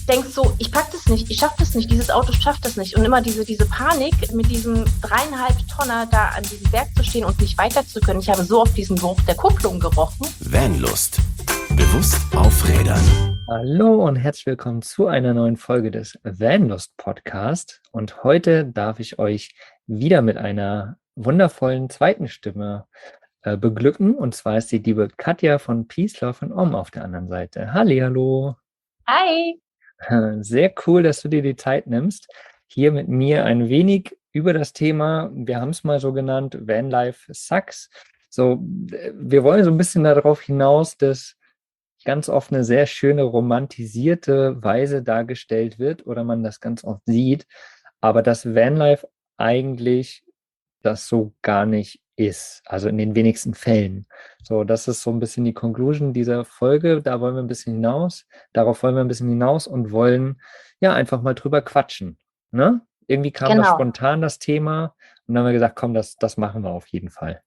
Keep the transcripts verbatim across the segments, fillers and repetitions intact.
denkst so, ich pack das nicht, ich schaff das nicht, dieses Auto schafft das nicht. Und immer diese, diese Panik, mit diesem dreieinhalb Tonner da an diesem Berg zu stehen und nicht weiter zu können. Ich habe so oft diesen Geruch der Kupplung gerochen. Vanlust. Bewusst aufrädern. Hallo und herzlich willkommen zu einer neuen Folge des Vanlust Podcast. Und heute darf ich euch wieder mit einer wundervollen zweiten Stimme äh, beglücken. Und zwar ist die liebe Katja von Peace, Love and Om auf der anderen Seite. Hallihallo. Hi. Sehr cool, dass du dir die Zeit nimmst, hier mit mir ein wenig über das Thema, wir haben es mal so genannt, Vanlife Sucks. So, wir wollen so ein bisschen darauf hinaus, dass ganz oft eine sehr schöne romantisierte Weise dargestellt wird oder man das ganz oft sieht, aber dass Vanlife eigentlich das so gar nicht ist, also in den wenigsten Fällen. So, das ist so ein bisschen die Conclusion dieser Folge, da wollen wir ein bisschen hinaus, darauf wollen wir ein bisschen hinaus und wollen ja einfach mal drüber quatschen, ne? Irgendwie kam Genau. das spontan, das Thema, und dann haben wir gesagt, komm, das, das machen wir auf jeden Fall.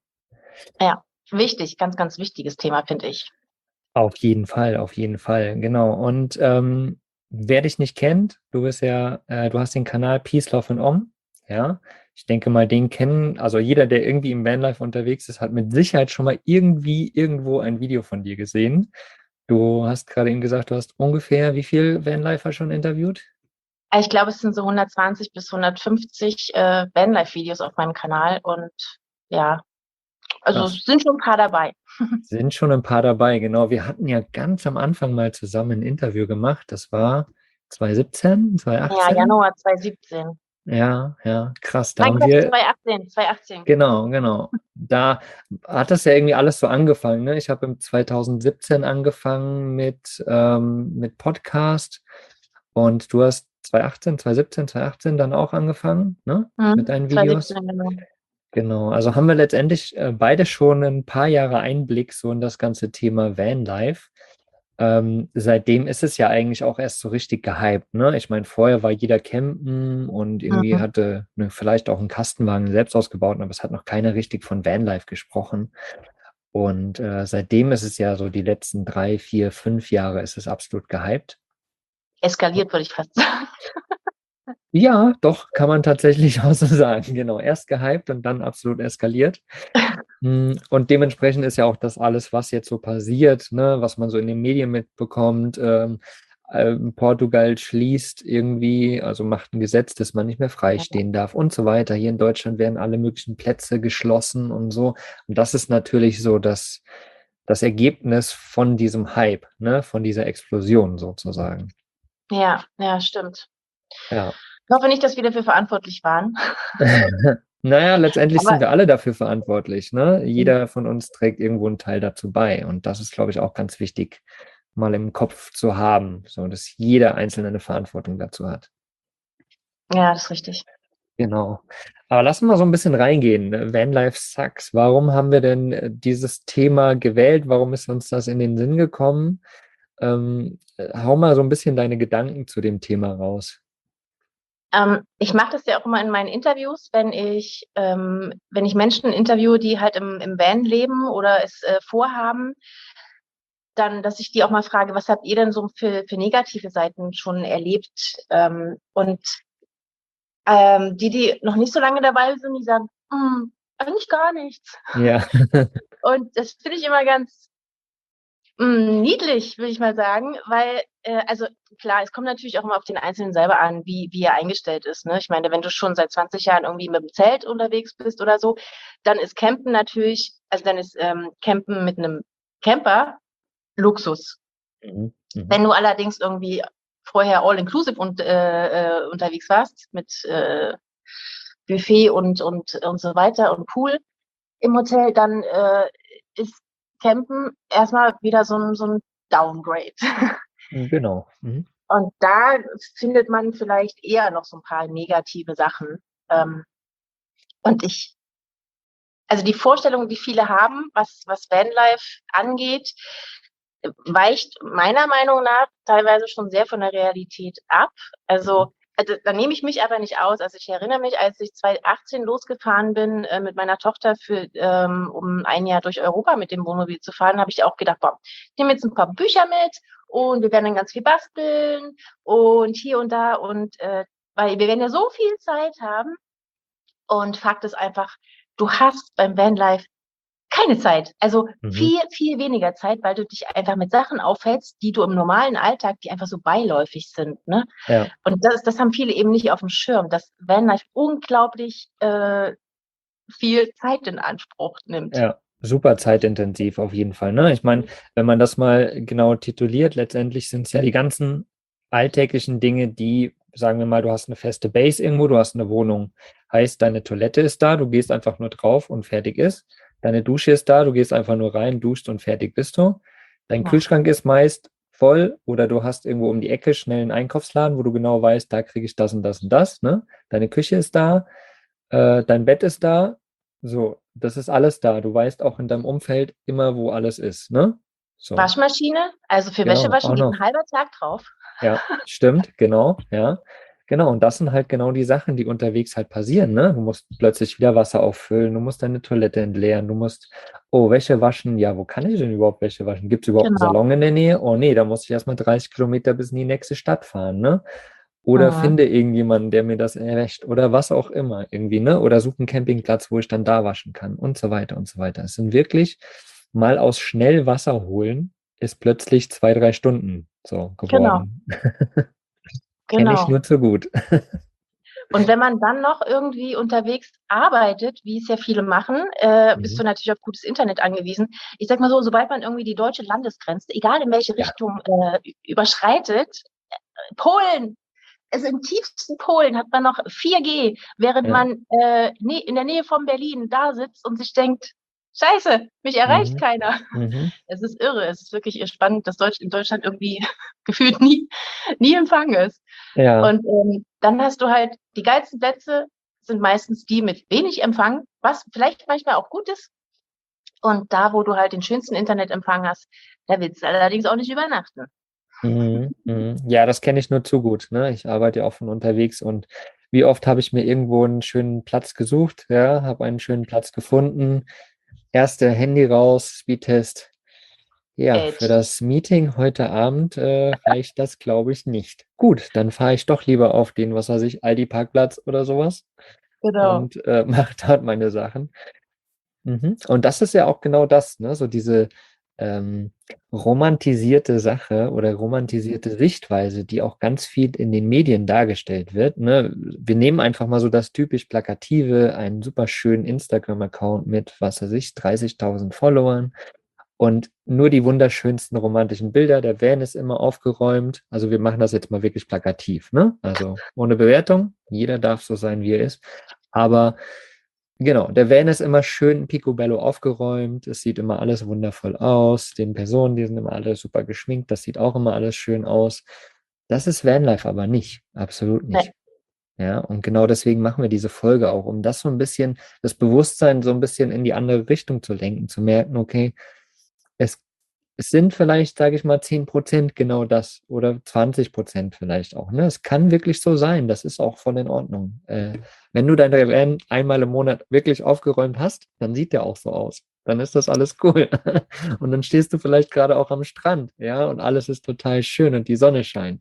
Ja, wichtig, ganz, ganz wichtiges Thema, finde ich. Auf jeden Fall, auf jeden Fall, genau. Und ähm, wer dich nicht kennt, du bist ja, äh, du hast den Kanal Peace, Love and Om, ja. Ich denke mal, den kennen, also jeder, der irgendwie im Vanlife unterwegs ist, hat mit Sicherheit schon mal irgendwie irgendwo ein Video von dir gesehen. Du hast gerade eben gesagt, du hast ungefähr wie viel Vanlifer schon interviewt? Ich glaube, es sind so hundertzwanzig bis hundertfünfzig äh, Vanlife-Videos auf meinem Kanal und ja, also Krass. es sind schon ein paar dabei. Sind schon ein paar dabei, genau. Wir hatten ja ganz am Anfang mal zusammen ein Interview gemacht. Das war zwanzig siebzehn, zwanzig achtzehn? Ja, Januar zwanzig siebzehn. Ja, ja, krass. Da Nein, haben Quatsch, wir, zwanzig achtzehn, zwanzig achtzehn. genau, genau. Da hat das ja irgendwie alles so angefangen, ne? Ich habe im zwanzig siebzehn angefangen mit, ähm, mit Podcast und du hast zwanzig achtzehn, zwanzig siebzehn, zwanzig achtzehn dann auch angefangen, ne? Hm, Mit deinen Videos. zwanzig siebzehn, genau. Genau, also haben wir letztendlich äh, beide schon ein paar Jahre Einblick so in das ganze Thema Vanlife. Ähm, seitdem ist es ja eigentlich auch erst so richtig gehypt, ne? Ich meine, vorher war jeder campen und irgendwie Mhm. hatte ne, vielleicht auch einen Kastenwagen selbst ausgebaut, aber es hat noch keiner richtig von Vanlife gesprochen. Und äh, seitdem ist es ja so, die letzten drei, vier, fünf Jahre ist es absolut gehypt. Eskaliert, würde ich fast sagen. Ja, doch, kann man tatsächlich auch so sagen. Genau, erst gehypt und dann absolut eskaliert. Und dementsprechend ist ja auch das alles, was jetzt so passiert, ne, was man so in den Medien mitbekommt. Ähm, ähm, Portugal schließt irgendwie, also macht ein Gesetz, dass man nicht mehr freistehen darf und so weiter. Hier in Deutschland werden alle möglichen Plätze geschlossen und so. Und das ist natürlich so das, das Ergebnis von diesem Hype, ne, von dieser Explosion sozusagen. Ja, ja, stimmt. Ja. Ich hoffe nicht, dass wir dafür verantwortlich waren. Naja, letztendlich Aber sind wir alle dafür verantwortlich, ne? Jeder von uns trägt irgendwo einen Teil dazu bei. Und das ist, glaube ich, auch ganz wichtig, mal im Kopf zu haben, so dass jeder Einzelne eine Verantwortung dazu hat. ja, das ist richtig. Genau. Aber lass uns mal so ein bisschen reingehen. ne? Vanlife Sucks. Warum haben wir denn äh, dieses Thema gewählt? Warum ist uns das in den Sinn gekommen? Ähm, äh, hau mal so ein bisschen deine Gedanken zu dem Thema raus. Ähm, ich mache das ja auch immer in meinen Interviews, wenn ich, ähm, wenn ich Menschen interviewe, die halt im, im Van leben oder es äh, vorhaben, dann, dass ich die auch mal frage, was habt ihr denn so für, für negative Seiten schon erlebt? Ähm, und ähm, die, die noch nicht so lange dabei sind, die sagen, "Hm, eigentlich gar nichts." Ja. Und das finde ich immer ganz mh, niedlich, würde ich mal sagen, weil, äh, also klar, es kommt natürlich auch immer auf den Einzelnen selber an, wie, wie er eingestellt ist. Ne? Ich meine, wenn du schon seit zwanzig Jahren irgendwie mit dem Zelt unterwegs bist oder so, dann ist Campen natürlich, also dann ist ähm, Campen mit einem Camper Luxus. Mhm. Mhm. Wenn du allerdings irgendwie vorher all-inclusive und, äh, äh, unterwegs warst, mit äh, Buffet und, und, und so weiter und Pool im Hotel, dann äh, ist Campen erstmal wieder so ein, so ein Downgrade. Genau. Mhm. Und da findet man vielleicht eher noch so ein paar negative Sachen. Ähm, und ich, also die Vorstellung, die viele haben, was, was Vanlife angeht, weicht meiner Meinung nach teilweise schon sehr von der Realität ab. Also, also da nehme ich mich aber nicht aus. Also ich erinnere mich, als ich zwanzig achtzehn losgefahren bin äh, mit meiner Tochter für ähm, um ein Jahr durch Europa mit dem Wohnmobil zu fahren, habe ich auch gedacht, boah, ich nehme jetzt ein paar Bücher mit und wir werden dann ganz viel basteln und hier und da und äh, weil wir werden ja so viel Zeit haben und Fakt ist einfach, du hast beim Vanlife keine Zeit, also Mhm. viel, viel weniger Zeit, weil du dich einfach mit Sachen aufhältst, die du im normalen Alltag, die einfach so beiläufig sind, ne? Ja, Und das, das haben viele eben nicht auf dem Schirm, dass Vanlife unglaublich äh, viel Zeit in Anspruch nimmt. ja, super zeitintensiv auf jeden Fall, ne? Ich meine, wenn man das mal genau tituliert, letztendlich sind es ja die ganzen alltäglichen Dinge, die, sagen wir mal, du hast eine feste Base irgendwo, du hast eine Wohnung. Heißt, deine Toilette ist da, du gehst einfach nur drauf und fertig ist. Deine Dusche ist da, du gehst einfach nur rein, duschst und fertig bist du. Dein Ja, Kühlschrank ist meist voll oder du hast irgendwo um die Ecke schnell einen Einkaufsladen, wo du genau weißt, da kriege ich das und das und das, ne? Deine Küche ist da, äh, dein Bett ist da. So, das ist alles da. Du weißt auch in deinem Umfeld immer, wo alles ist, ne? So, Waschmaschine, also für Wäsche genau, waschen auch geht ein noch. halber Tag drauf. Ja, stimmt, genau, ja. Genau, und das sind halt genau die Sachen, die unterwegs halt passieren, ne? Du musst plötzlich wieder Wasser auffüllen, du musst deine Toilette entleeren, du musst, oh, Wäsche waschen. Ja, wo kann ich denn überhaupt Wäsche waschen? Gibt es überhaupt einen Genau. Salon in der Nähe? Oh nee, da muss ich erstmal dreißig Kilometer bis in die nächste Stadt fahren, ne? Oder Mhm. finde irgendjemanden, der mir das wäscht oder was auch immer irgendwie, ne? Oder suche einen Campingplatz, wo ich dann da waschen kann und so weiter und so weiter. Es sind wirklich mal aus schnell Wasser holen, ist plötzlich zwei, drei Stunden so Genau, geworden. Kenne ich genau. nur zu gut. Und wenn man dann noch irgendwie unterwegs arbeitet, wie es ja viele machen, äh, bist Mhm. du natürlich auf gutes Internet angewiesen. Ich sag mal so, sobald man irgendwie die deutsche Landesgrenze, egal in welche Ja. Richtung, äh, überschreitet, Polen, also im tiefsten Polen hat man noch vier G, während Ja. man äh, ne, in der Nähe von Berlin da sitzt und sich denkt, Scheiße, mich erreicht Mhm. keiner. Mhm. Es ist irre, es ist wirklich spannend, dass Deutsch, in Deutschland irgendwie gefühlt nie, nie Empfang ist. Ja. Und ähm, dann hast du halt, die geilsten Plätze sind meistens die mit wenig Empfang, was vielleicht manchmal auch gut ist. Und da, wo du halt den schönsten Internetempfang hast, da willst du allerdings auch nicht übernachten. Mhm. Mhm. Ja, das kenne ich nur zu gut, ne? Ich arbeite ja auch von unterwegs und wie oft habe ich mir irgendwo einen schönen Platz gesucht, ja, habe einen schönen Platz gefunden, erste Handy raus, Speedtest. Ja, für Edge. das Meeting heute Abend äh, reicht das, glaube ich, nicht. Gut, dann fahre ich doch lieber auf den, was weiß ich, Aldi-Parkplatz oder sowas Genau. und äh, mache dort meine Sachen. Mhm. Und das ist ja auch genau das, ne? So diese ähm, romantisierte Sache oder romantisierte Sichtweise, die auch ganz viel in den Medien dargestellt wird, ne? Wir nehmen einfach mal so das typisch Plakative, einen super schönen Instagram-Account mit, was weiß ich, dreißigtausend Followern und nur die wunderschönsten romantischen Bilder. Der Van ist immer aufgeräumt. Also wir machen das jetzt mal wirklich plakativ, ne? Also ohne Bewertung. Jeder darf so sein, wie er ist. Aber genau, der Van ist immer schön picobello aufgeräumt. Es sieht immer alles wundervoll aus. Den Personen, die sind immer alle super geschminkt. Das sieht auch immer alles schön aus. Das ist Vanlife aber nicht. Absolut Nee. nicht. Ja, und genau deswegen machen wir diese Folge auch, um das so ein bisschen, das Bewusstsein so ein bisschen in die andere Richtung zu lenken, zu merken, okay, es, es sind vielleicht, sage ich mal, zehn Prozent genau das oder zwanzig Prozent vielleicht auch. Ne? Es kann wirklich so sein, das ist auch voll in Ordnung. Äh, wenn du dein Van einmal im Monat wirklich aufgeräumt hast, dann sieht der auch so aus. Dann ist das alles cool. Und dann stehst du vielleicht gerade auch am Strand, ja, und alles ist total schön und die Sonne scheint.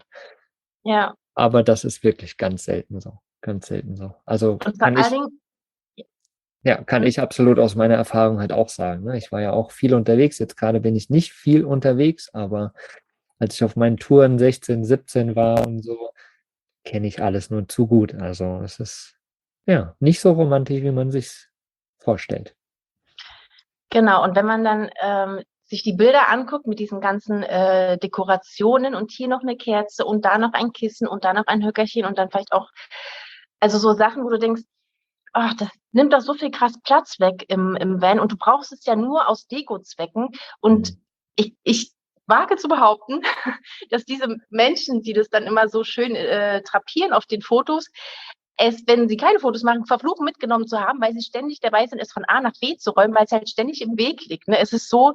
Ja. Aber das ist wirklich ganz selten so. Ganz selten so. Also Und vor kann allen ich Dingen, ja, kann ich absolut aus meiner Erfahrung halt auch sagen. Ne? Ich war ja auch viel unterwegs. Jetzt gerade bin ich nicht viel unterwegs, aber als ich auf meinen Touren sechzehn, siebzehn war und so, kenne ich alles nur zu gut. Also es ist ja nicht so romantisch, wie man sich vorstellt. genau, und wenn man dann ähm, sich die Bilder anguckt mit diesen ganzen äh, Dekorationen und hier noch eine Kerze und da noch ein Kissen und da noch ein Höckerchen und dann vielleicht auch, also so Sachen, wo du denkst, ach, das nimmt doch so viel krass Platz weg im, im Van und du brauchst es ja nur aus Deko-Zwecken. Und Mhm. ich, ich wage zu behaupten, dass diese Menschen, die das dann immer so schön äh, drapieren auf den Fotos, es, wenn sie keine Fotos machen, verfluchen mitgenommen zu haben, weil sie ständig dabei sind, es von A nach B zu räumen, weil es halt ständig im Weg liegt. Ne? Es ist so,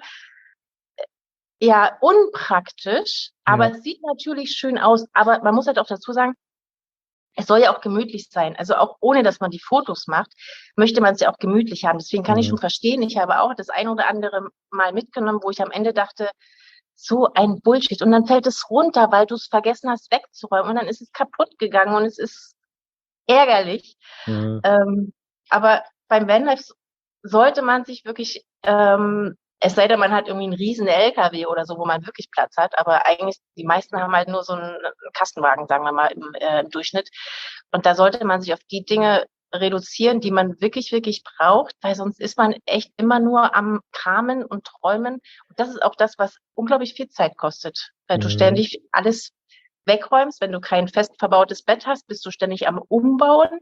ja, unpraktisch, aber Ja. es sieht natürlich schön aus. Aber man muss halt auch dazu sagen, es soll ja auch gemütlich sein. Also auch ohne, dass man die Fotos macht, möchte man es ja auch gemütlich haben. Deswegen kann ich Mhm. schon verstehen. Ich habe auch das ein oder andere Mal mitgenommen, wo ich am Ende dachte, so ein Bullshit. Und dann fällt es runter, weil du es vergessen hast wegzuräumen. Und dann ist es kaputt gegangen und es ist ärgerlich. Mhm. Ähm, aber beim Vanlife sollte man sich wirklich, ähm, es sei denn, man hat irgendwie einen riesen L K W oder so, wo man wirklich Platz hat, aber eigentlich, die meisten haben halt nur so einen Kastenwagen, sagen wir mal, im, äh, im Durchschnitt. Und da sollte man sich auf die Dinge reduzieren, die man wirklich, wirklich braucht, weil sonst ist man echt immer nur am Kramen und Träumen. Und das ist auch das, was unglaublich viel Zeit kostet, weil du Mhm. ständig alles wegräumst. Wenn du kein fest verbautes Bett hast, bist du ständig am Umbauen.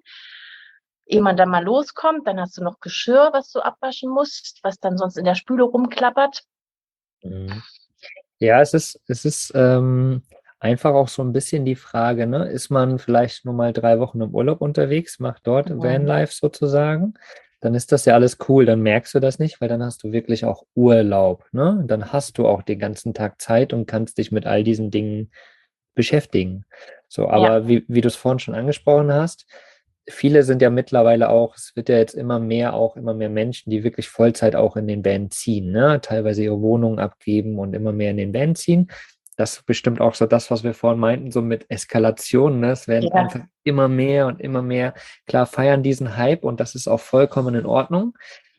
Ehe man dann mal loskommt, dann hast du noch Geschirr, was du abwaschen musst, was dann sonst in der Spüle rumklappert. Mhm. Ja, es ist, es ist ähm, einfach auch so ein bisschen die Frage, ne? Ist man vielleicht nur mal drei Wochen im Urlaub unterwegs, macht dort Mhm. Vanlife sozusagen, dann ist das ja alles cool, dann merkst du das nicht, weil dann hast du wirklich auch Urlaub, ne? Dann hast du auch den ganzen Tag Zeit und kannst dich mit all diesen Dingen beschäftigen. So, Ja, aber wie, wie du es vorhin schon angesprochen hast, viele sind ja mittlerweile auch, es wird ja jetzt immer mehr, auch immer mehr Menschen, die wirklich Vollzeit auch in den Van ziehen, ne? Teilweise ihre Wohnungen abgeben und immer mehr in den Van ziehen. Das ist bestimmt auch so das, was wir vorhin meinten, so mit Eskalation, ne? Es werden ja, einfach immer mehr und immer mehr, klar, feiern diesen Hype und das ist auch vollkommen in Ordnung.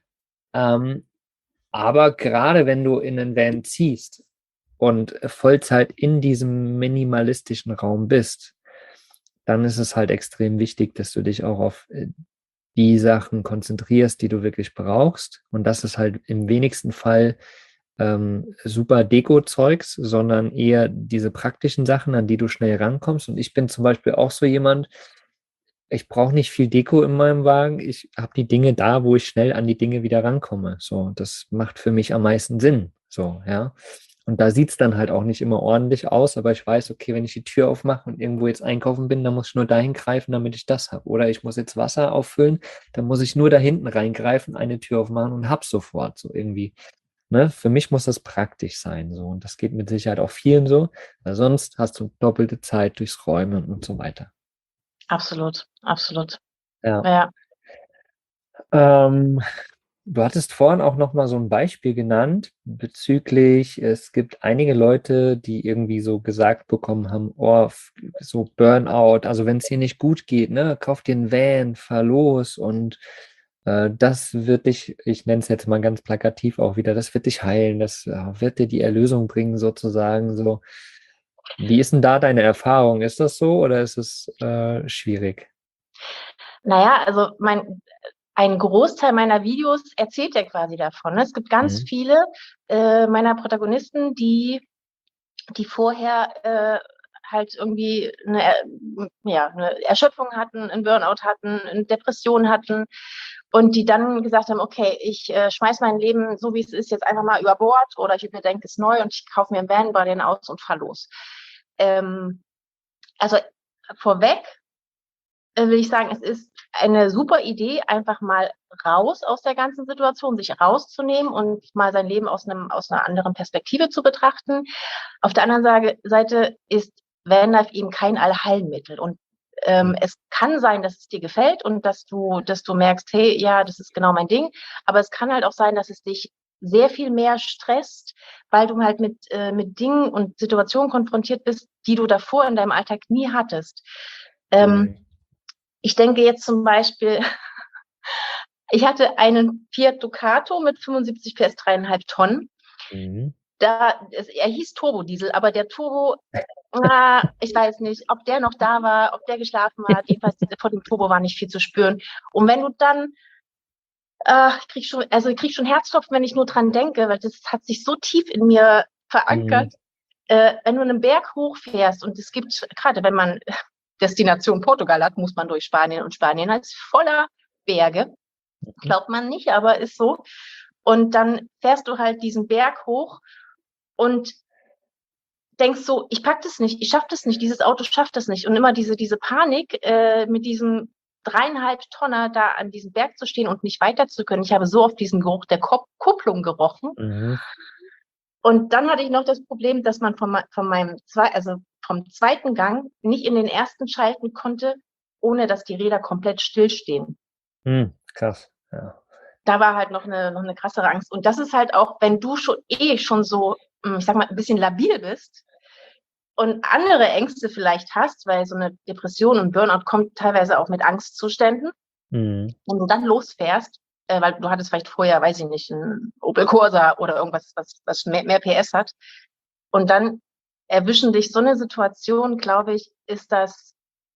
Ähm, aber gerade wenn du in einen Van ziehst und Vollzeit in diesem minimalistischen Raum bist, dann ist es halt extrem wichtig, dass du dich auch auf äh, die Sachen konzentrierst, die du wirklich brauchst. Und das ist halt im wenigsten Fall ähm, super Deko-Zeugs, sondern eher diese praktischen Sachen, an die du schnell rankommst. Und ich bin zum Beispiel auch so jemand, ich brauche nicht viel Deko in meinem Wagen. Ich habe die Dinge da, wo ich schnell an die Dinge wieder rankomme. So, das macht für mich am meisten Sinn. So, ja. Und da sieht es dann halt auch nicht immer ordentlich aus, aber ich weiß, okay, wenn ich die Tür aufmache und irgendwo jetzt einkaufen bin, dann muss ich nur dahin greifen, damit ich das habe. Oder ich muss jetzt Wasser auffüllen, dann muss ich nur da hinten reingreifen, eine Tür aufmachen und hab's sofort. So irgendwie. Ne? Für mich muss das praktisch sein. So. Und das geht mit Sicherheit auch vielen so, weil sonst hast du doppelte Zeit durchs Räumen und so weiter. absolut, absolut. Ja. Ja. Ähm, Du hattest vorhin auch noch mal so ein Beispiel genannt bezüglich, es gibt einige Leute, die irgendwie so gesagt bekommen haben, oh, f- so Burnout, also wenn es dir nicht gut geht, ne, kauf dir einen Van, fahr los und äh, das wird dich, ich nenne es jetzt mal ganz plakativ auch wieder, das wird dich heilen, das äh, wird dir die Erlösung bringen sozusagen. So, wie ist denn da deine Erfahrung? Ist das so oder ist es äh, schwierig? Naja, also mein, ein Großteil meiner Videos erzählt ja quasi davon. Ne? Es gibt ganz Mhm. viele äh, meiner Protagonisten, die, die vorher äh, halt irgendwie eine, äh, ja, eine Erschöpfung hatten, einen Burnout hatten, eine Depression hatten und die dann gesagt haben, okay, ich äh, schmeiß mein Leben, so wie es ist, jetzt einfach mal über Bord oder ich überdenke es neu und ich kaufe mir einen Van, baue den aus und fahr los. Ähm, also vorweg äh, will ich sagen, es ist eine super Idee, einfach mal raus aus der ganzen Situation, sich rauszunehmen und mal sein Leben aus einem, aus einer anderen Perspektive zu betrachten. Auf der anderen Seite ist Vanlife eben kein Allheilmittel und ähm, es kann sein, dass es dir gefällt und dass du, dass du merkst, hey, ja, das ist genau mein Ding. Aber es kann halt auch sein, dass es dich sehr viel mehr stresst, weil du halt mit, äh, mit Dingen und Situationen konfrontiert bist, die du davor in deinem Alltag nie hattest. Ähm, Mhm. ich denke jetzt zum Beispiel, ich hatte einen Fiat Ducato mit fünfundsiebzig P S, dreieinhalb Tonnen. Mhm. Da, es, er hieß Turbodiesel, aber der Turbo, ah, ich weiß nicht, ob der noch da war, ob der geschlafen hat. Jedenfalls vor dem Turbo war nicht viel zu spüren. Und wenn du dann, äh, ich krieg schon, also ich krieg schon Herzklopfen, wenn ich nur dran denke, weil das hat sich so tief in mir Mhm. verankert. Äh, wenn du einen Berg hochfährst und es gibt, gerade wenn man Destination Portugal hat, muss man durch Spanien und Spanien ist voller Berge. Glaubt man nicht, aber ist so. Und dann fährst du halt diesen Berg hoch und denkst so, ich pack das nicht, ich schaff das nicht, dieses Auto schafft das nicht. Und immer diese, diese Panik, äh, mit diesem dreieinhalb Tonner da an diesem Berg zu stehen und nicht weiter zu können. Ich habe so oft diesen Geruch der Kop- Kupplung gerochen. Mhm. Und dann hatte ich noch das Problem, dass man von, von meinem zwei, also vom zweiten Gang nicht in den ersten schalten konnte, ohne dass die Räder komplett stillstehen. Mhm. Krass. Ja. Da war halt noch eine, noch eine krassere Angst. Und das ist halt auch, wenn du schon eh schon so ich sag mal, ein bisschen labil bist und andere Ängste vielleicht hast, weil so eine Depression und Burnout kommt teilweise auch mit Angstzuständen. Mhm. Wenn du dann losfährst, äh, weil du hattest vielleicht vorher, weiß ich nicht, einen Opel Corsa oder irgendwas, was, was mehr, mehr P S hat, und dann erwischen dich so eine Situation, glaube ich, ist das,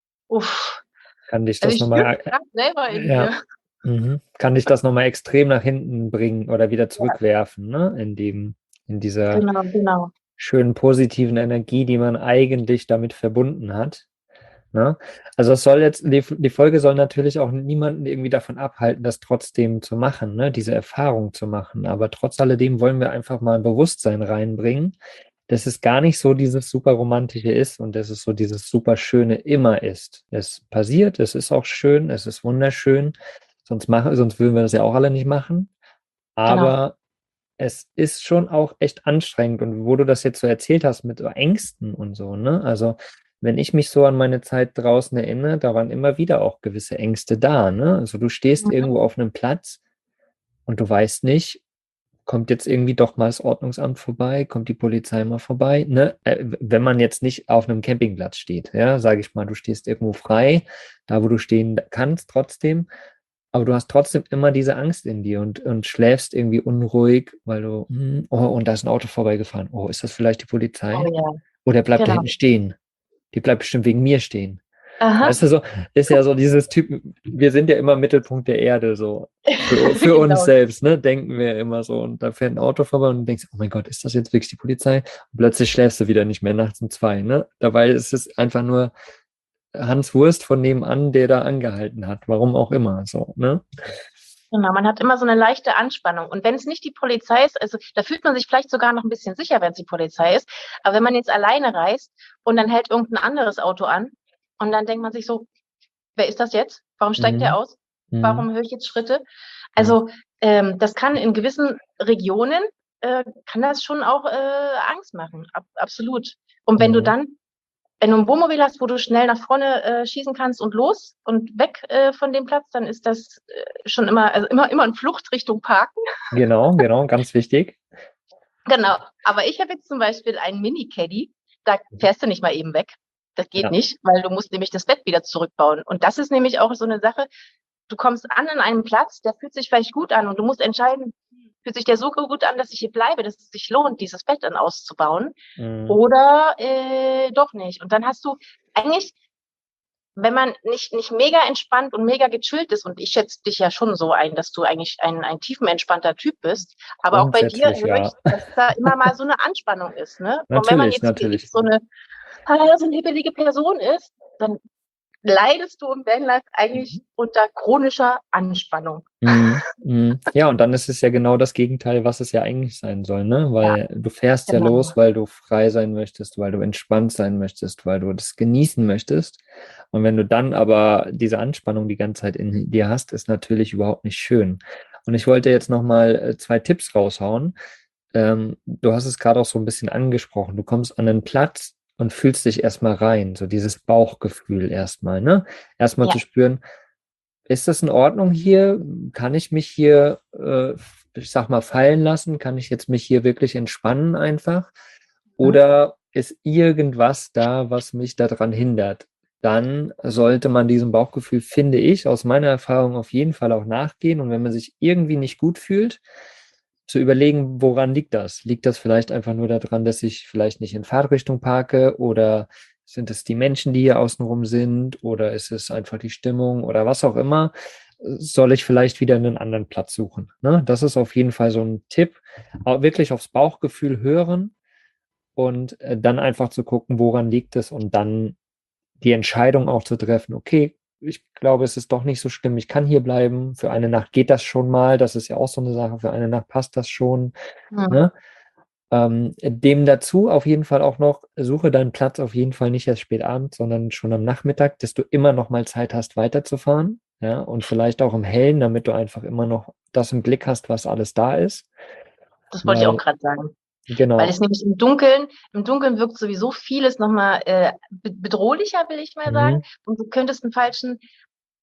uff, Kann dich also das ich spüre nochmal, es gerade selber in ja, mir. mhm. Kann dich das nochmal extrem nach hinten bringen oder wieder Ja, zurückwerfen, ne? In dem, in dieser genau, genau. schönen positiven Energie, die man eigentlich damit verbunden hat. Ne? Also es soll jetzt, die, die Folge soll natürlich auch niemanden irgendwie davon abhalten, das trotzdem zu machen, ne? Diese Erfahrung zu machen. Aber trotz alledem wollen wir einfach mal ein Bewusstsein reinbringen, dass es gar nicht so dieses super Romantische ist und dass es so dieses super Schöne immer ist. Es passiert, es ist auch schön, es ist wunderschön, sonst machen, sonst würden wir das ja auch alle nicht machen. Genau. Aber es ist schon auch echt anstrengend. Und wo du das jetzt so erzählt hast mit so Ängsten und so, ne? Also, wenn ich mich so an meine Zeit draußen erinnere, da waren immer wieder auch gewisse Ängste da, ne? Also, du stehst Mhm. irgendwo auf einem Platz und du weißt nicht, kommt jetzt irgendwie doch mal das Ordnungsamt vorbei, kommt die Polizei mal vorbei, ne? Äh, wenn man jetzt nicht auf einem Campingplatz steht, ja, sage ich mal, du stehst irgendwo frei, da wo du stehen kannst trotzdem, aber du hast trotzdem immer diese Angst in dir und, und schläfst irgendwie unruhig, weil du, hm, oh, und da ist ein Auto vorbeigefahren. Oh, ist das vielleicht die Oh Polizei? ja, Oder bleibt da genau. hinten stehen? Die bleibt bestimmt wegen mir stehen. Aha, Weißt du, so, ist ja so dieses Typ, wir sind ja immer Mittelpunkt der Erde, so für, für uns genau. selbst, ne, denken wir immer so. Und da fährt ein Auto vorbei und du denkst, oh mein Gott, ist das jetzt wirklich die Polizei? Und plötzlich schläfst du wieder nicht mehr nachts um zwei, ne? Dabei ist es einfach nur Hans Wurst von nebenan, der da angehalten hat, warum auch immer, so, ne? Genau, man hat immer so eine leichte Anspannung. Und wenn es nicht die Polizei ist, also da fühlt man sich vielleicht sogar noch ein bisschen sicher, wenn es die Polizei ist. Aber wenn man jetzt alleine reist und dann hält irgendein anderes Auto an und dann denkt man sich so, wer ist das jetzt? Warum steigt der Mhm. aus? Mhm. Warum höre ich jetzt Schritte? Mhm. Also ähm, das kann in gewissen Regionen, äh, kann das schon auch äh, Angst machen. Ab, absolut. Und wenn du Mhm. dann wenn du ein Wohnmobil hast, wo du schnell nach vorne äh, schießen kannst und los und weg äh, von dem Platz, dann ist das äh, schon immer, also immer, immer in Flucht Richtung Parken. Genau, genau, ganz wichtig. Genau. Aber ich habe jetzt zum Beispiel einen Mini-Caddy, da fährst du nicht mal eben weg. Das geht Ja. nicht, weil du musst nämlich das Bett wieder zurückbauen. Und das ist nämlich auch so eine Sache, du kommst an an einem Platz, der fühlt sich vielleicht gut an und du musst entscheiden, fühlt sich der so gut an, dass ich hier bleibe, dass es sich lohnt, dieses Bett dann auszubauen Mhm. oder äh, doch nicht. Und dann hast du eigentlich, wenn man nicht, nicht mega entspannt und mega gechillt ist, und ich schätze dich ja schon so ein, dass du eigentlich ein, ein tiefenentspannter Typ bist, aber auch bei dir Grundsätzlich höre ja. ich, dass da immer mal so eine Anspannung ist, ne? Und wenn man Natürlich, jetzt wie ich natürlich. so eine, ah, so eine hibbelige Person ist, dann leidest du im Vanlife eigentlich unter chronischer Anspannung. Mhm. Mhm. Ja, und dann ist es ja genau das Gegenteil, was es ja eigentlich sein soll, ne? Ja, Weil du fährst ja genau. los, weil du frei sein möchtest, weil du entspannt sein möchtest, weil du das genießen möchtest. Und wenn du dann aber diese Anspannung die ganze Zeit in dir hast, ist natürlich überhaupt nicht schön. Und ich wollte jetzt nochmal äh, zwei Tipps raushauen. Ähm, du hast es gerade auch so ein bisschen angesprochen. Du kommst an einen Platz und fühlst dich erstmal rein, so dieses Bauchgefühl erstmal, ne? Erstmal Ja. zu spüren, ist das in Ordnung hier? Kann ich mich hier, äh, ich sag mal, fallen lassen? Kann ich jetzt mich hier wirklich entspannen einfach? Mhm. Oder ist irgendwas da, was mich daran hindert? Dann sollte man diesem Bauchgefühl, finde ich, aus meiner Erfahrung auf jeden Fall auch nachgehen. Und wenn man sich irgendwie nicht gut fühlt, zu überlegen, woran liegt das? Liegt das vielleicht einfach nur daran, dass ich vielleicht nicht in Fahrtrichtung parke oder sind es die Menschen, die hier außenrum sind oder ist es einfach die Stimmung oder was auch immer? Soll ich vielleicht wieder einen anderen Platz suchen? Ne? Das ist auf jeden Fall so ein Tipp. Aber wirklich aufs Bauchgefühl hören und äh, dann einfach zu gucken, woran liegt es und dann die Entscheidung auch zu treffen, okay, ich glaube, es ist doch nicht so schlimm, ich kann hier bleiben. Für eine Nacht geht das schon mal. Das ist ja auch so eine Sache. Für eine Nacht passt das schon. Mhm. Ne? Ähm, dem dazu auf jeden Fall auch noch, suche deinen Platz auf jeden Fall nicht erst spät abends, sondern schon am Nachmittag, dass du immer noch mal Zeit hast, weiterzufahren. Ja, und vielleicht auch im Hellen, damit du einfach immer noch das im Blick hast, was alles da ist. Das wollte ich auch Weil, gerade sagen. Weil es genau. nämlich im Dunkeln, im Dunkeln wirkt sowieso vieles nochmal äh, be- bedrohlicher, will ich mal sagen. Mhm. Und du könntest einen falschen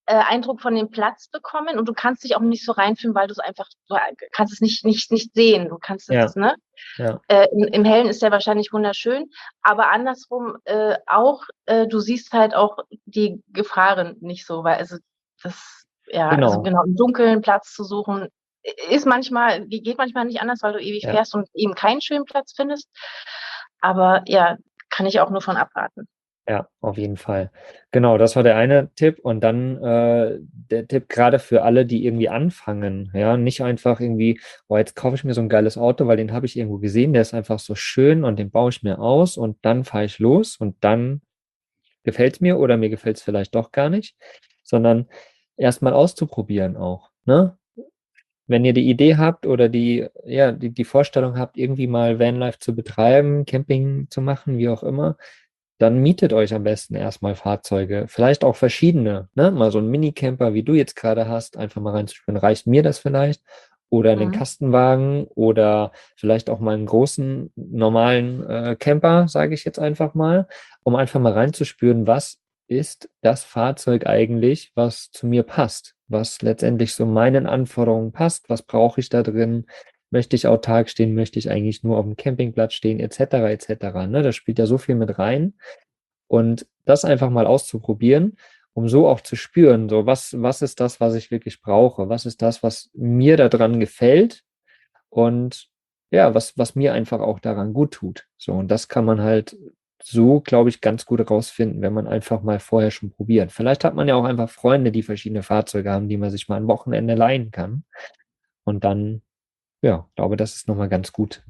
äh, Eindruck von dem Platz bekommen und du kannst dich auch nicht so reinfühlen, weil du es einfach, du kannst es nicht, nicht, nicht sehen. Du kannst es, Ja, ne? ja, Äh, im, Im Hellen ist der wahrscheinlich wunderschön, aber andersrum äh, auch, äh, du siehst halt auch die Gefahren nicht so, weil also das, ja, also genau. genau, im Dunkeln Platz zu suchen, ist manchmal, geht manchmal nicht anders, weil du ewig Ja. fährst und eben keinen schönen Platz findest. Aber ja, kann ich auch nur von abraten. Ja, auf jeden Fall. Genau, das war der eine Tipp. Und dann äh, der Tipp gerade für alle, die irgendwie anfangen. Ja, nicht einfach irgendwie, boah, jetzt kaufe ich mir so ein geiles Auto, weil den habe ich irgendwo gesehen, der ist einfach so schön und den baue ich mir aus und dann fahre ich los und dann gefällt es mir oder mir gefällt es vielleicht doch gar nicht, sondern erstmal auszuprobieren auch. Ne? Wenn ihr die Idee habt oder die, ja, die, die Vorstellung habt, irgendwie mal Vanlife zu betreiben, Camping zu machen, wie auch immer, dann mietet euch am besten erstmal Fahrzeuge. Vielleicht auch verschiedene, ne? Mal so ein Minicamper, wie du jetzt gerade hast, einfach mal reinzuspüren. Reicht mir das vielleicht? Oder einen Mhm. Kastenwagen oder vielleicht auch mal einen großen, normalen äh, Camper, sage ich jetzt einfach mal, um einfach mal reinzuspüren, was ist das Fahrzeug eigentlich, was zu mir passt, was letztendlich so meinen Anforderungen passt, was brauche ich da drin, möchte ich autark stehen, möchte ich eigentlich nur auf dem Campingplatz stehen, et cetera et cetera. Ne? Da spielt ja so viel mit rein. Und das einfach mal auszuprobieren, um so auch zu spüren, so was, was ist das, was ich wirklich brauche? Was ist das, was mir daran gefällt? Und ja, was, was mir einfach auch daran gut tut. So, und das kann man halt so, glaube ich, ganz gut rausfinden, wenn man einfach mal vorher schon probiert. Vielleicht hat man ja auch einfach Freunde, die verschiedene Fahrzeuge haben, die man sich mal ein Wochenende leihen kann. Und dann, ja, glaube, das ist nochmal ganz gut.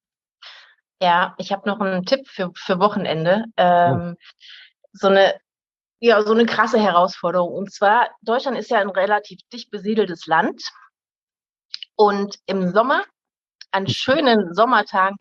Ja, ich habe noch einen Tipp für, für Wochenende. Oh. Ähm, so eine, ja, so eine krasse Herausforderung. Und zwar, Deutschland ist ja ein relativ dicht besiedeltes Land. Und im Sommer, an schönen Sommertagen,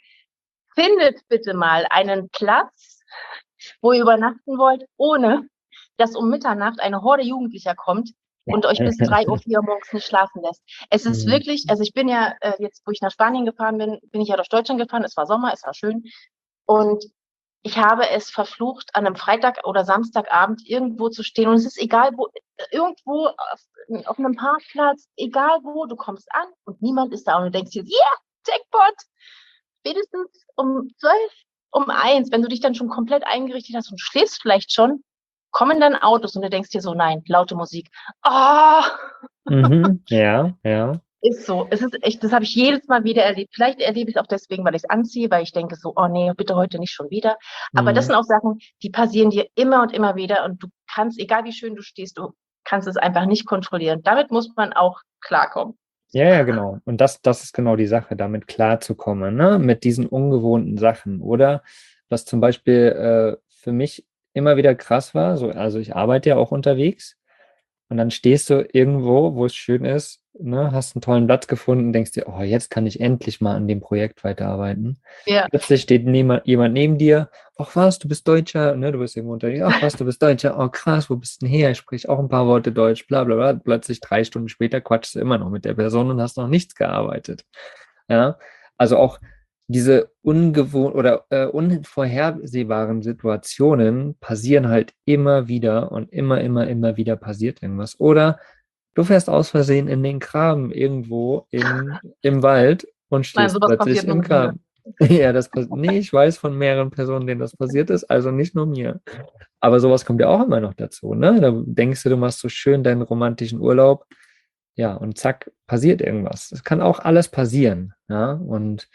findet bitte mal einen Platz, wo ihr übernachten wollt, ohne dass um Mitternacht eine Horde Jugendlicher kommt und euch bis drei Uhr, vier Uhr morgens nicht schlafen lässt. Es ist Hm. wirklich, also ich bin ja äh, jetzt, wo ich nach Spanien gefahren bin, bin ich ja durch Deutschland gefahren. Es war Sommer, es war schön. Und ich habe es verflucht, an einem Freitag oder Samstagabend irgendwo zu stehen. Und es ist egal, wo, irgendwo auf, auf einem Parkplatz, egal wo, du kommst an und niemand ist da. Und du denkst dir, yeah, Jackpot! Spätestens um zwölf, um eins, wenn du dich dann schon komplett eingerichtet hast und schläfst vielleicht schon, kommen dann Autos und du denkst dir so, nein, laute Musik. Ah, Mhm. Ja, ja. ist so. Es ist echt, das habe ich jedes Mal wieder erlebt. Vielleicht erlebe ich es auch deswegen, weil ich es anziehe, weil ich denke so, oh nee, bitte heute nicht schon wieder. Aber das Mhm. sind auch Sachen, die passieren dir immer und immer wieder und du kannst, egal wie schön du stehst, du kannst es einfach nicht kontrollieren. Damit muss man auch klarkommen. Ja, ja, genau. Und das, das ist genau die Sache, damit klarzukommen, ne? Mit diesen ungewohnten Sachen. Oder was zum Beispiel äh, für mich immer wieder krass war, so, also ich arbeite ja auch unterwegs und dann stehst du irgendwo, wo es schön ist, ne? Hast einen tollen Platz gefunden, denkst dir, oh, jetzt kann ich endlich mal an dem Projekt weiterarbeiten. Ja. Plötzlich steht niemand, jemand neben dir, ach was, du bist Deutscher, ne? Du bist irgendwo unterwegs, ach was, du bist Deutscher, oh krass, wo bist du denn her? Ich spreche auch ein paar Worte Deutsch, bla bla bla. Plötzlich drei Stunden später quatschst du immer noch mit der Person und hast noch nichts gearbeitet. Ja, also auch diese ungewohnt oder äh, unvorhersehbaren Situationen passieren halt immer wieder und immer, immer, immer wieder passiert irgendwas. Oder du fährst aus Versehen in den Graben irgendwo in, im Wald und Nein, stehst sowas plötzlich passiert im nur mir. Graben. Ja, das passiert. Nee, ich weiß von mehreren Personen, denen das passiert ist, also nicht nur mir. Aber sowas kommt ja auch immer noch dazu, ne? Da denkst du, du machst so schön deinen romantischen Urlaub, ja, und zack, passiert irgendwas. Es kann auch alles passieren, ja, und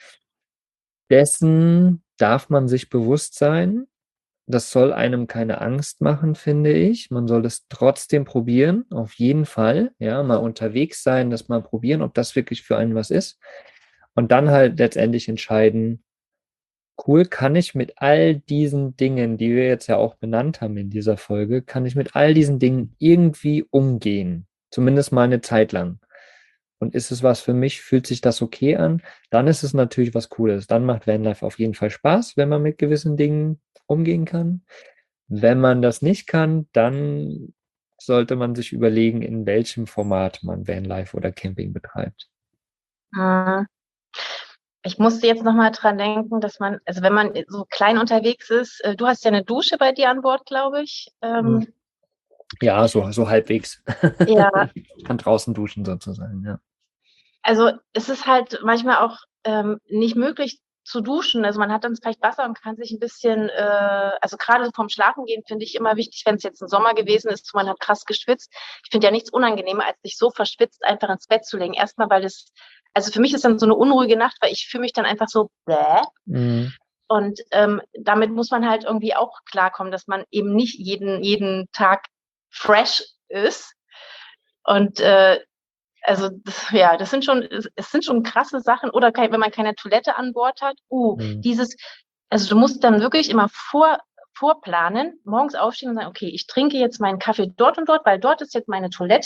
dessen darf man sich bewusst sein. Das soll einem keine Angst machen, finde ich. Man soll es trotzdem probieren, auf jeden Fall. Ja, mal unterwegs sein, das mal probieren, ob das wirklich für einen was ist. Und dann halt letztendlich entscheiden, cool, kann ich mit all diesen Dingen, die wir jetzt ja auch benannt haben in dieser Folge, kann ich mit all diesen Dingen irgendwie umgehen? Zumindest mal eine Zeit lang. Und ist es was für mich? Fühlt sich das okay an? Dann ist es natürlich was Cooles. Dann macht Vanlife auf jeden Fall Spaß, wenn man mit gewissen Dingen umgehen kann. Wenn man das nicht kann, dann sollte man sich überlegen, in welchem Format man Vanlife oder Camping betreibt. Hm. Ich musste jetzt nochmal dran denken, dass man, also wenn man so klein unterwegs ist, äh, du hast ja eine Dusche bei dir an Bord, glaube ich. Hm. Ähm, Ja, so, so halbwegs. Ja, Ich kann draußen duschen sozusagen, ja. also es ist halt manchmal auch ähm, nicht möglich zu duschen. Also man hat dann vielleicht Wasser und kann sich ein bisschen, äh, also gerade so vorm Schlafengehen finde ich immer wichtig, wenn es jetzt ein Sommer gewesen ist, man hat krass geschwitzt. Ich finde ja nichts unangenehmer, als sich so verschwitzt einfach ins Bett zu legen. Erstmal, weil es, also für mich ist dann so eine unruhige Nacht, weil ich fühle mich dann einfach so bläh. Mhm. Und ähm, damit muss man halt irgendwie auch klarkommen, dass man eben nicht jeden, jeden Tag fresh ist. Und äh, also das, ja, das sind schon, es, es sind schon krasse Sachen. Oder kein, wenn man keine Toilette an Bord hat, uh, Mhm. dieses, also du musst dann wirklich immer vor, vorplanen, morgens aufstehen und sagen, okay, ich trinke jetzt meinen Kaffee dort und dort, weil dort ist jetzt meine Toilette.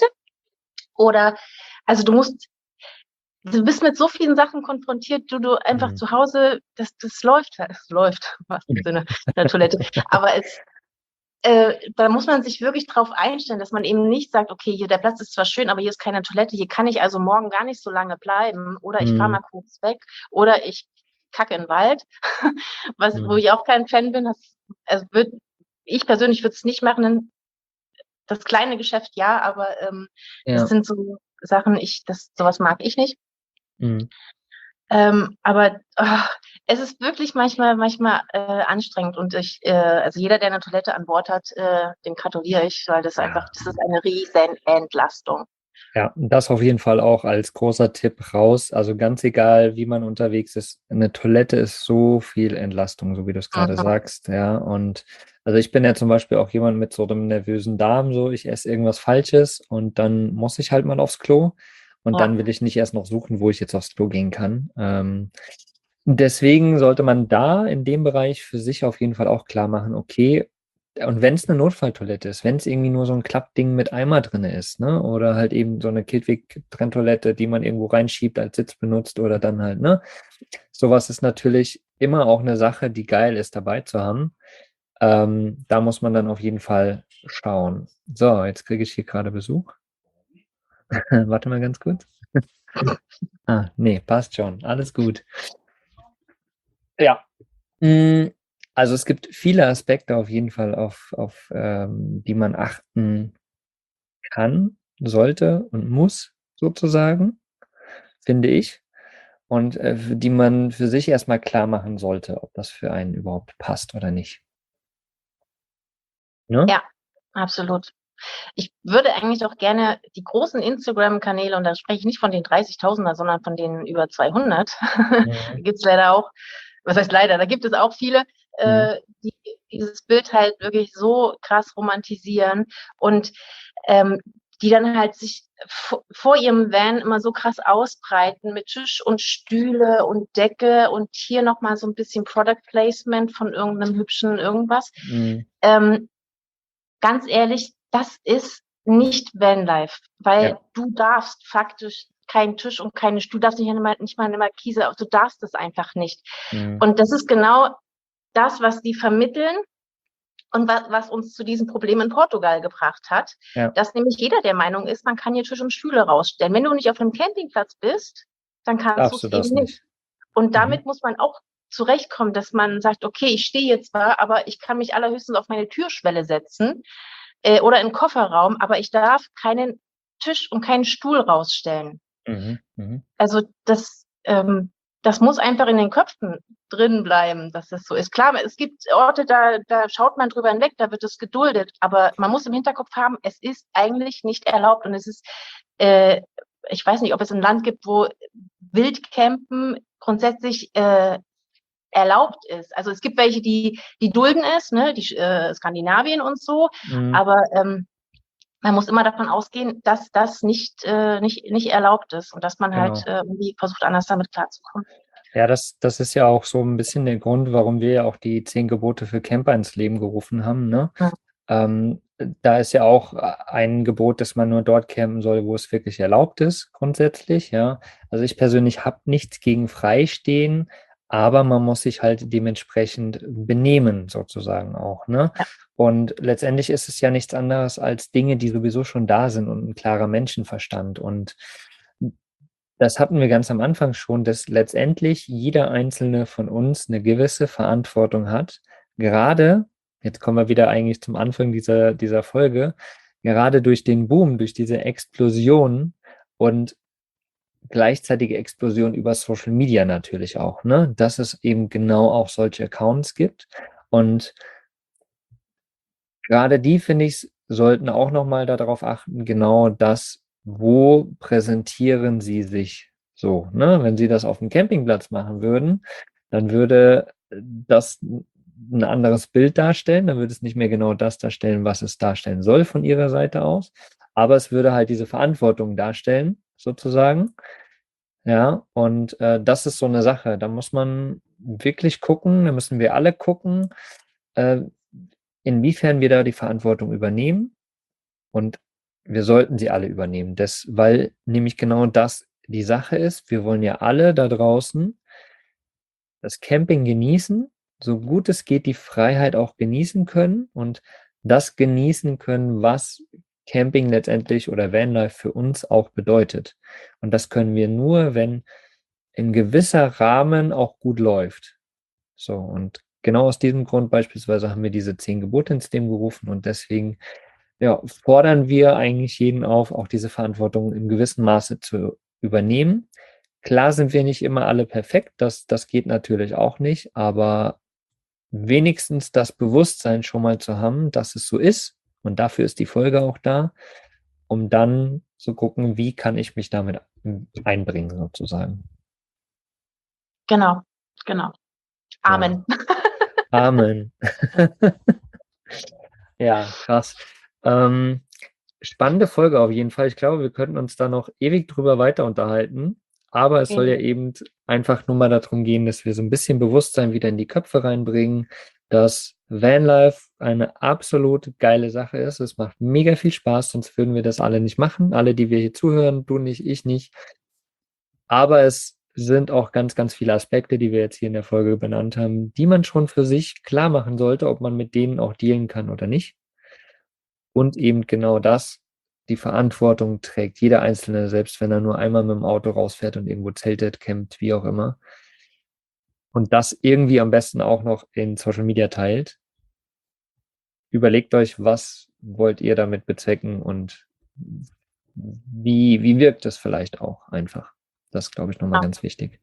Oder, also du musst, du bist mit so vielen Sachen konfrontiert, du, du einfach Mhm. zu Hause, das, das läuft, es läuft, was im Sinne der Toilette. Aber es, äh, da muss man sich wirklich drauf einstellen, dass man eben nicht sagt, okay, hier der Platz ist zwar schön, aber hier ist keine Toilette, hier kann ich also morgen gar nicht so lange bleiben oder ich fahre Mhm. mal kurz weg oder ich kacke in den Wald, was, wo Mhm. ich auch kein Fan bin. Das, also würd, ich persönlich würde es nicht machen. Das kleine Geschäft ja, aber ähm, das Ja. sind so Sachen, ich, das, sowas mag ich nicht. Mhm. Ähm, aber ah, es ist wirklich manchmal, manchmal äh, anstrengend und ich, äh, also jeder, der eine Toilette an Bord hat, äh, dem gratuliere ich, weil das einfach, Ja. das ist eine riesen Entlastung. Ja, das auf jeden Fall auch als großer Tipp raus. Also ganz egal, wie man unterwegs ist, eine Toilette ist so viel Entlastung, so wie du es gerade Mhm. sagst, ja. Und also ich bin ja zum Beispiel auch jemand mit so einem nervösen Darm, so ich esse irgendwas Falsches und dann muss ich halt mal aufs Klo und dann Ja, will ich nicht erst noch suchen, wo ich jetzt aufs Klo gehen kann. Ähm, deswegen sollte man da in dem Bereich für sich auf jeden Fall auch klar machen, okay, und wenn es eine Notfalltoilette ist, wenn es irgendwie nur so ein Klappding mit Eimer drin ist, ne? Oder halt eben so eine Kidwig-Trenntoilette, die man irgendwo reinschiebt, als Sitz benutzt oder dann halt, ne? Sowas ist natürlich immer auch eine Sache, die geil ist, dabei zu haben. Ähm, da muss man dann auf jeden Fall schauen. So, jetzt kriege ich hier gerade Besuch. Warte mal ganz kurz. Ah, nee, passt schon. Alles gut. Ja. Mm, Also es gibt viele Aspekte auf jeden Fall, auf, auf ähm, die man achten kann, sollte und muss sozusagen, finde ich. Und äh, für die man für sich erstmal klar machen sollte, ob das für einen überhaupt passt oder nicht. Ne? ja, absolut. Ich würde eigentlich auch gerne die großen Instagram-Kanäle, und da spreche ich nicht von den dreißigtausender, sondern von den über zweihundert, da Mhm. gibt es leider auch, was heißt leider, da gibt es auch viele, Mhm. äh, die dieses Bild halt wirklich so krass romantisieren und ähm, die dann halt sich vor, vor ihrem Van immer so krass ausbreiten mit Tisch und Stühle und Decke und hier nochmal so ein bisschen Product Placement von irgendeinem hübschen irgendwas. Mhm. Ähm, ganz ehrlich, das ist nicht Vanlife, weil Ja. du darfst faktisch keinen Tisch und keine Stuhl, du darfst nicht mal, nicht mal eine Markise, du darfst es einfach nicht. Mhm. Und das ist genau das, was die vermitteln und was, was uns zu diesem Problem in Portugal gebracht hat, Ja. dass nämlich jeder der Meinung ist, man kann hier Tisch und Stühle rausstellen. Wenn du nicht auf einem Campingplatz bist, dann kannst du Darfst du es das eben nicht. nicht? Und Mhm. damit muss man auch zurechtkommen, dass man sagt, okay, ich stehe jetzt zwar, aber ich kann mich allerhöchstens auf meine Türschwelle setzen äh, oder im Kofferraum, aber ich darf keinen Tisch und keinen Stuhl rausstellen. Mhm. Mhm. Also das, ähm, das muss einfach in den Köpfen drin bleiben, dass das so ist. Klar, es gibt Orte, da, da schaut man drüber hinweg, da wird es geduldet, aber man muss im Hinterkopf haben, es ist eigentlich nicht erlaubt und es ist, äh, ich weiß nicht, ob es ein Land gibt, wo Wildcampen grundsätzlich äh, erlaubt ist. Also es gibt welche, die, die dulden es, ne, die äh, Skandinavien und so, Mhm. aber ähm, man muss immer davon ausgehen, dass das nicht, äh, nicht, nicht erlaubt ist und dass man halt Genau. äh, irgendwie versucht, anders damit klarzukommen. Ja, das, das ist ja auch so ein bisschen der Grund, warum wir ja auch die zehn Gebote für Camper ins Leben gerufen haben, ne? Ja. Ähm, da ist ja auch ein Gebot, dass man nur dort campen soll, wo es wirklich erlaubt ist, grundsätzlich, ja. Also ich persönlich habe nichts gegen Freistehen, aber man muss sich halt dementsprechend benehmen, sozusagen auch, ne? Ja. Und letztendlich ist es ja nichts anderes als Dinge, die sowieso schon da sind und ein klarer Menschenverstand. Und das hatten wir ganz am Anfang schon, dass letztendlich jeder einzelne von uns eine gewisse Verantwortung hat. Gerade, jetzt kommen wir wieder eigentlich zum Anfang dieser, dieser Folge, gerade durch den Boom, durch diese Explosion und gleichzeitige Explosion über Social Media natürlich auch, ne? Dass es eben genau auch solche Accounts gibt. Und gerade die, finde ich, sollten auch nochmal darauf achten, genau das, wo präsentieren sie sich so, ne? Wenn sie das auf dem Campingplatz machen würden, dann würde das ein anderes Bild darstellen, dann würde es nicht mehr genau das darstellen, was es darstellen soll von ihrer Seite aus, aber es würde halt diese Verantwortung darstellen, sozusagen. Ja, und äh, das ist so eine Sache, da muss man wirklich gucken, da müssen wir alle gucken, äh, inwiefern wir da die Verantwortung übernehmen, und wir sollten sie alle übernehmen, das, weil nämlich genau das die Sache ist. Wir wollen ja alle da draußen das Camping genießen, so gut es geht die Freiheit auch genießen können und das genießen können, was Camping letztendlich oder Vanlife für uns auch bedeutet. Und das können wir nur, wenn ein gewisser Rahmen auch gut läuft. So, und genau aus diesem Grund beispielsweise haben wir diese zehn Gebote ins Leben gerufen und deswegen ja, fordern wir eigentlich jeden auf, auch diese Verantwortung in gewissem Maße zu übernehmen. Klar sind wir nicht immer alle perfekt, das, das geht natürlich auch nicht, aber wenigstens das Bewusstsein schon mal zu haben, dass es so ist, und dafür ist die Folge auch da, um dann zu gucken, wie kann ich mich damit einbringen, sozusagen. Genau, genau. Amen. Ja. Amen. Ja, krass. Ähm, spannende Folge auf jeden Fall. Ich glaube, wir könnten uns da noch ewig drüber weiter unterhalten. Aber es soll ja eben einfach nur mal darum gehen, dass wir so ein bisschen Bewusstsein wieder in die Köpfe reinbringen, dass Vanlife eine absolut geile Sache ist. Es macht mega viel Spaß, sonst würden wir das alle nicht machen. Alle, die wir hier zuhören, du nicht, ich nicht. Aber es sind auch ganz, ganz viele Aspekte, die wir jetzt hier in der Folge benannt haben, die man schon für sich klar machen sollte, ob man mit denen auch dealen kann oder nicht. Und eben genau das, die Verantwortung trägt jeder Einzelne, selbst wenn er nur einmal mit dem Auto rausfährt und irgendwo zeltet, campt, wie auch immer. Und das irgendwie am besten auch noch in Social Media teilt. Überlegt euch, was wollt ihr damit bezwecken und wie, wie wirkt es vielleicht auch einfach. Das ist, glaube ich, nochmal ja. ganz wichtig.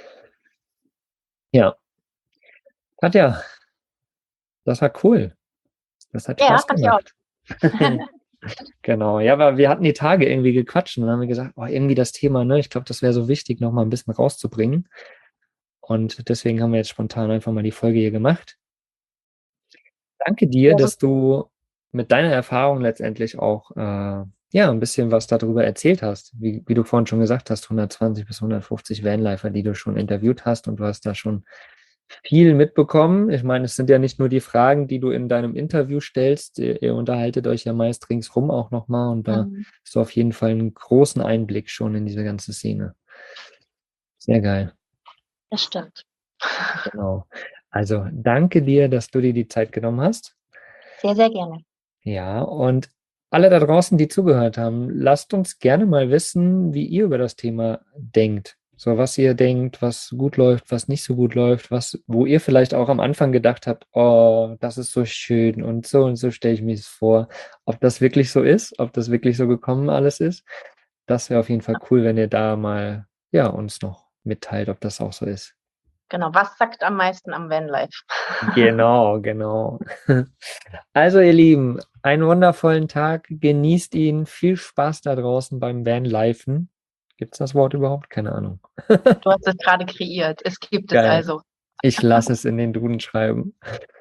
Ja. Katja, das war cool. Das hat ja, Spaß gemacht. Genau, ja, aber wir hatten die Tage irgendwie gequatscht und dann haben wir gesagt, oh, irgendwie das Thema, ne, ich glaube, das wäre so wichtig, nochmal ein bisschen rauszubringen. Und deswegen haben wir jetzt spontan einfach mal die Folge hier gemacht. Danke dir, ja. dass du mit deiner Erfahrung letztendlich auch äh, ja, ein bisschen was darüber erzählt hast. Wie, wie du vorhin schon gesagt hast, hundertzwanzig bis hundertfünfzig Vanlifer, die du schon interviewt hast, und du hast da schon viel mitbekommen. Ich meine, es sind ja nicht nur die Fragen, die du in deinem Interview stellst. Ihr, ihr unterhaltet euch ja meist ringsrum auch nochmal, und da mhm. hast du auf jeden Fall einen großen Einblick schon in diese ganze Szene. Sehr geil. Das stimmt. Genau. Also danke dir, dass du dir die Zeit genommen hast. Sehr, sehr gerne. Ja, und alle da draußen, die zugehört haben, lasst uns gerne mal wissen, wie ihr über das Thema denkt. So, was ihr denkt, was gut läuft, was nicht so gut läuft, was, wo ihr vielleicht auch am Anfang gedacht habt, oh, das ist so schön und so und so stelle ich mir es vor. Ob das wirklich so ist, ob das wirklich so gekommen alles ist, das wäre auf jeden Fall cool, wenn ihr da mal, ja, uns noch mitteilt, ob das auch so ist. Genau, was sagt am meisten am Vanlife? Genau, genau. Also ihr Lieben, einen wundervollen Tag, genießt ihn, viel Spaß da draußen beim Vanlifen. Gibt es das Wort überhaupt? Keine Ahnung. Du hast es gerade kreiert. Es gibt Geil. es also. Ich lasse es in den Duden schreiben.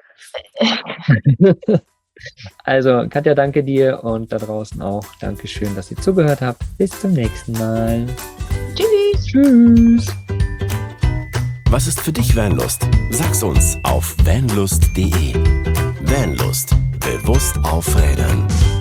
Also, Katja, danke dir, und da draußen auch. Dankeschön, dass ihr zugehört habt. Bis zum nächsten Mal. Tschüss. Tschüss. Was ist für dich Vanlust? Sag's uns auf vanlust punkt de. Vanlust. Bewusst aufrädern.